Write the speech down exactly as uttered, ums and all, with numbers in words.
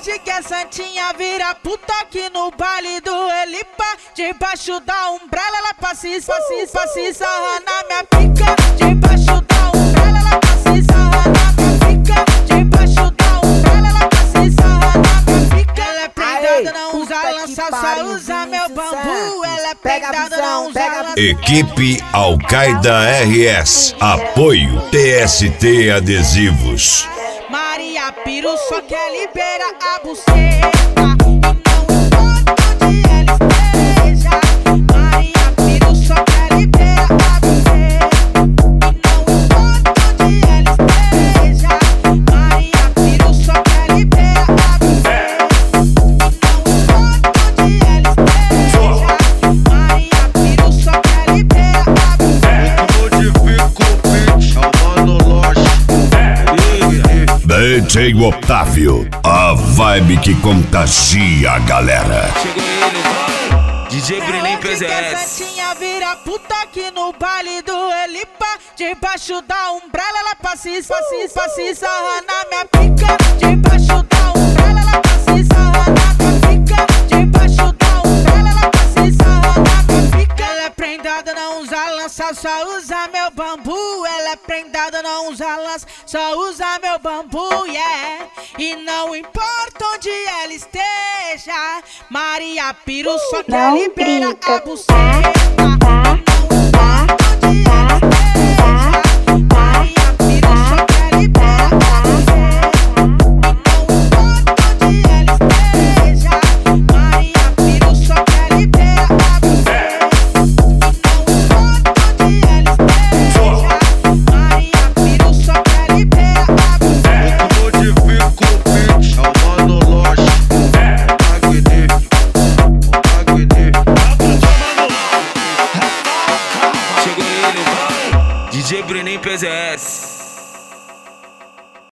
Hoje que a Santinha vira puta aqui no baile do Elipa. Debaixo da umbrella ela passa e passa se sarra na minha pica. Debaixo da umbrella ela passa e sarra na minha pica. Debaixo da umbrella ela passa e sarra na minha pica. Ela é prendada, não usa lança, só usa meu bambu. Ela é prendada, não usa lança. Equipe Al-Qaeda R S. Apoio T S T Adesivos. Maria Piru só quer liberar a buceta. E não importa onde ela esteja. Maria Piru só quer liberar a buceta. E não importa onde ela esteja. Maria Piru só quer liberar a buceta. E não importa onde ela esteja. Maria Piru só quer liberar a buceta. Modifica o beat, chamando loja. D J Otávio, a vibe que contagia a galera. Chegou ele, D J Brenin P Z É hoje que a S. Santinha vira puta aqui no baile do Elipa. Debaixo da umbrella ela passa e passa e sarra na minha pica. Debaixo da umbrella ela passa e sarra na minha pica. Debaixo da umbrella ela passa e sarra na minha pica. Ela é prendada, não usa lança, só usa meu bambu. Ela é prendada, não usa lança, só usa meu bambu, yeah. E não importa onde ela esteja, Maria Piru só quer Não liberar brinca, a buceta. tá? Não importa onde ela esteja, Maria Piru só quer liberar a buceta. Não importa onde ela esteja, Maria Piru só quer liberar a buceta. Não importa onde ela esteja, Maria Piru só quer liberar a buceta. Modifica o beat, chamando loja. Chegou ele, D J Brenin P Z S.